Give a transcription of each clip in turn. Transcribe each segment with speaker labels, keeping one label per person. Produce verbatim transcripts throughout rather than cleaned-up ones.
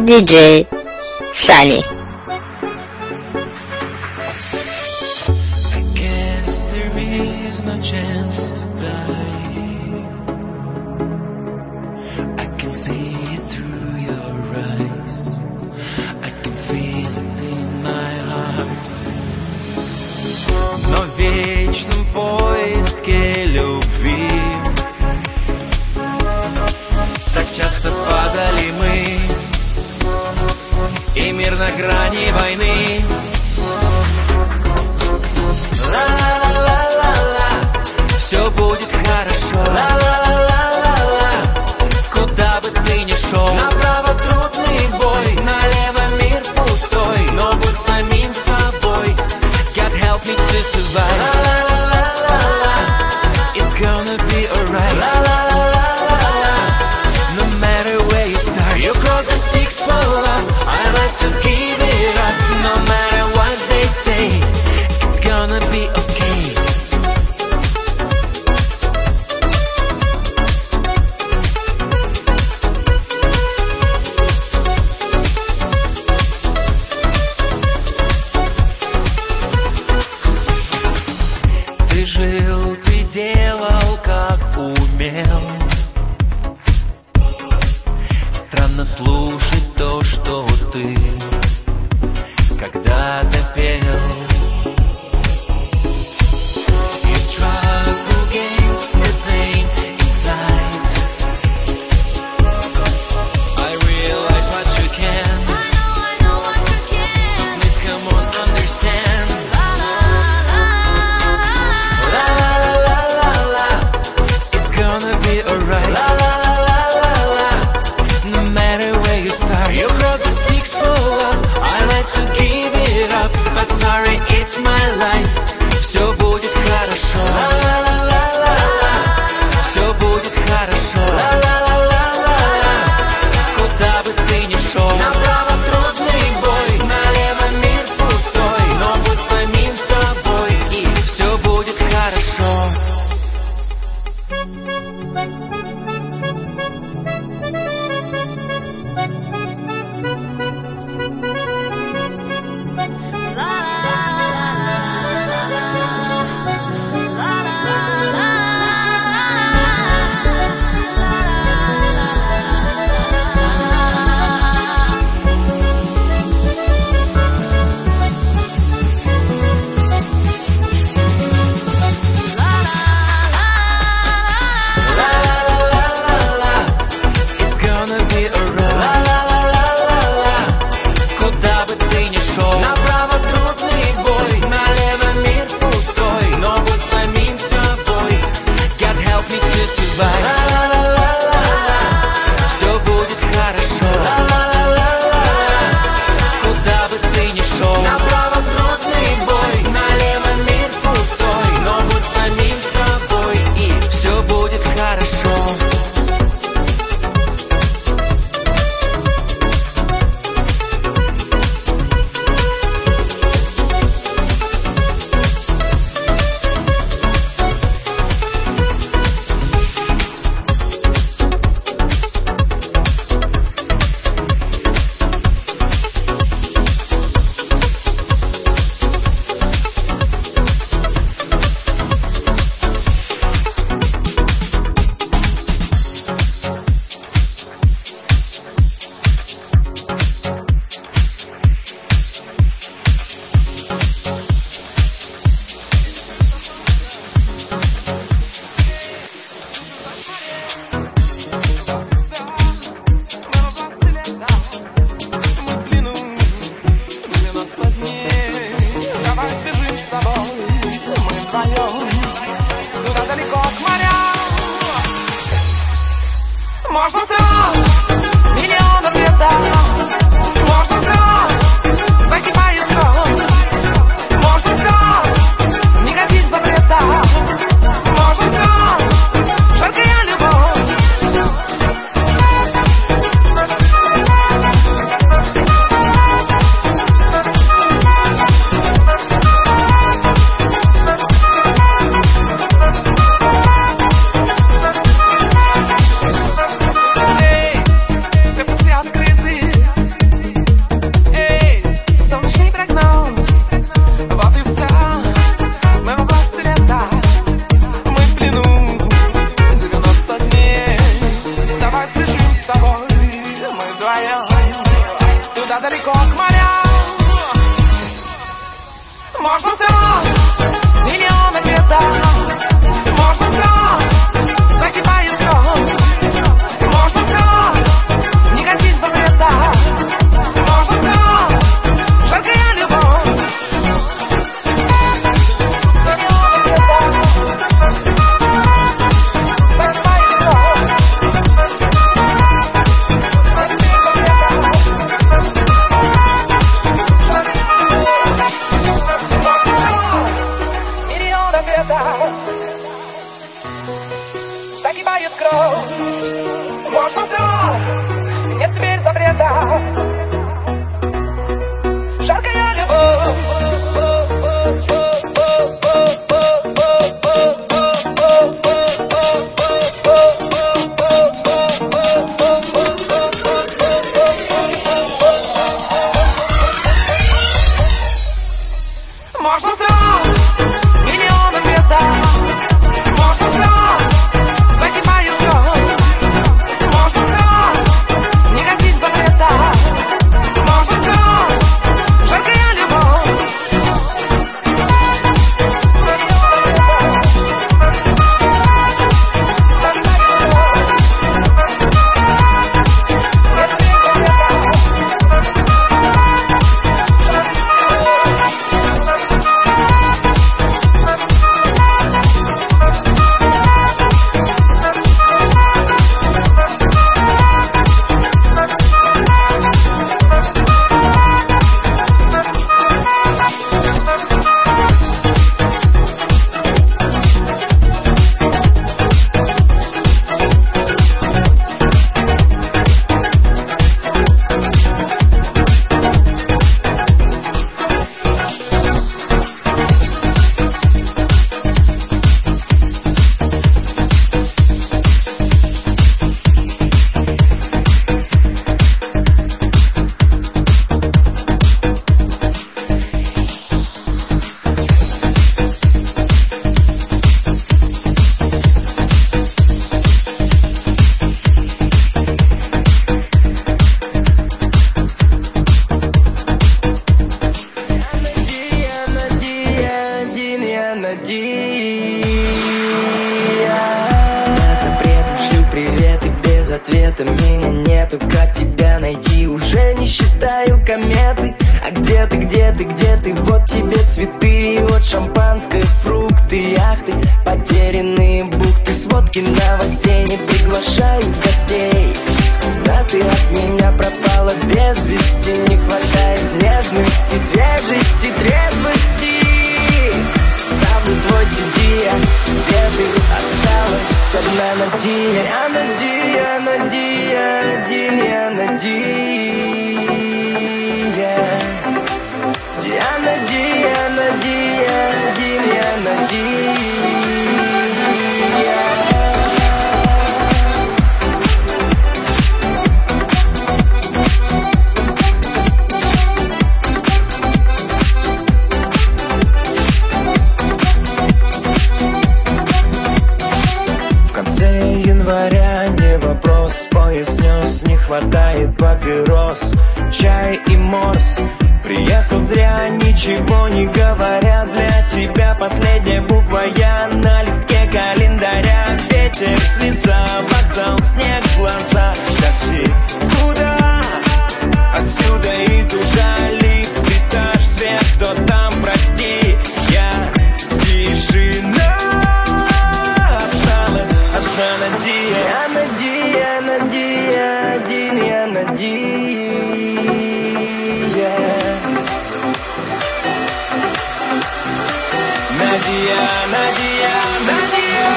Speaker 1: диджей Sunny.
Speaker 2: Но в вечном поиске любви так часто падали мы, и мир на грани войны. Ла-ла-ла-ла-ла, все будет хорошо. Ла-ла-ла-ла-ла, куда бы ты ни шел. Направо трудный бой, налево мир пустой, но будь самим собой. God help me to survive. Ла-ла-ла-ла-ла, it's gonna be alright. Ла-ла-ла-ла-ла, no matter where you start, you cross the sticks for love. I like to give it up, no matter what they say. It's gonna be okay. Ты жил, ты делал, как умел. Странно слушать то, что ты когда-то пел. You struggle against the pain inside. I realize what you can.
Speaker 3: I know, I know what you can.
Speaker 2: So please come on, understand.
Speaker 3: La la la la la.
Speaker 2: La la la la la, it's gonna be alright. La la la la la la, no matter where you start, you cross the sticks for love. I like to give it up, but sorry.
Speaker 4: Можно все, миллион ответов. Можно все, загибает кровь. Можно все, никаких запретов. Можно все, жаркая любовь. Загибает кровь. Можно все, нет теперь запрета. Жаркая любовь. Можно все, миллион ответов. Можно все, загибает кровь. Можно все, никаких запретов. Можно все, жаркая любовь.
Speaker 5: Ответа меня нету, как тебя найти? Уже не считаю кометы. А где ты, где ты, где ты? Вот тебе цветы, вот шампанское, фрукты, яхты, потерянные бухты, сводки новостей. Не приглашаю гостей. Да ты от меня пропала без вести. Не хватает нежности, свежести, трезвости. Ставлю твой си ди, где ты? Осталась одна надежда. Я надея, надея, один я надея. Я надея, надея, один я надея. Января не вопрос, поезд снес, не хватает папирос, чай и морс. Приехал зря, ничего не говоря. Для тебя последняя буква я на листке календаря. Ветер с лица, вокзал, снег в глаза. Такси, куда? Отсюда и туда. Лифт, этаж, свет, кто там, прости. Я тишина. Я надея, надея, один я надея. Надея, надея, надея.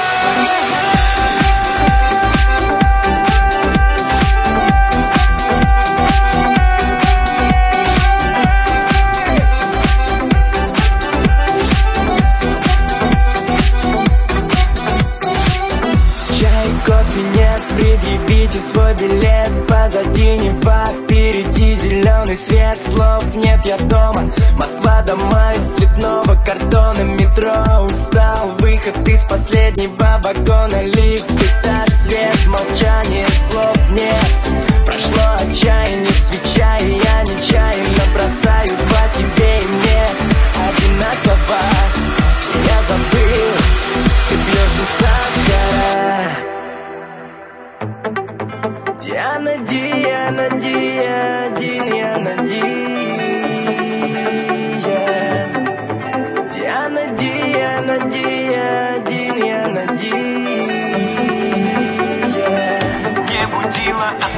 Speaker 5: Предъявите свой билет, позади Нева, впереди зеленый свет. Слов нет, я дома, Москва дома из цветного картона. Метро, устал, выход из последнего вагона. Лифт, этаж, свет, молчание, слов нет. Прошло отчаяние, свеча, и я нечаянно бросаю два тебе и мне. Одинаково Диана, Диана, Диана, Диана, Диана, Диана, Диана, Диана,
Speaker 2: Не будила, а